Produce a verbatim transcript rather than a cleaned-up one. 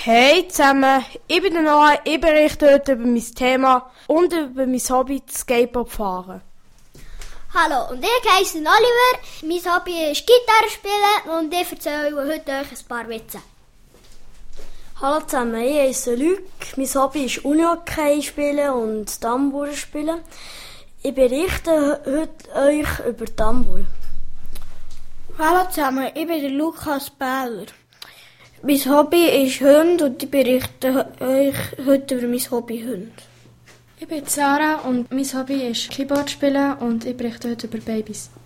Hey zusammen, ich bin der Noah, ich berichte heute über mein Thema und über mein Hobby, das Skateboard fahren. Hallo, und ich heiße Oliver, mein Hobby ist Gitarre spielen und ich erzähle heute euch ein paar Witze. Hallo zusammen, ich heiße Luc, mein Hobby ist Unihockey spielen und Tambour spielen. Ich berichte heute euch über Tambour. Hallo zusammen, ich bin der Lukas Bähler. Mein Hobby ist Hunde und ich berichte euch heute über mein Hobby Hunde. Ich bin Sarah und mein Hobby ist Keyboard spielen und ich berichte heute über Babys.